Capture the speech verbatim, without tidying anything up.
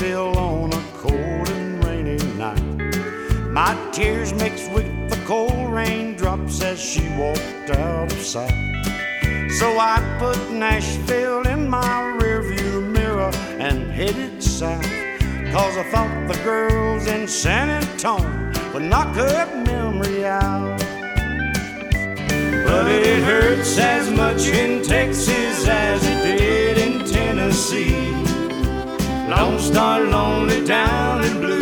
Nashville on a cold and rainy night. My tears mixed with the cold raindrops as she walked out of sight. So I put Nashville in my rearview mirror and headed south, 'cause I thought the girls in San Antonio would knock her memory out. But it hurts as much in Texas as it did in Tennessee. Lone Star, lonely down in blue,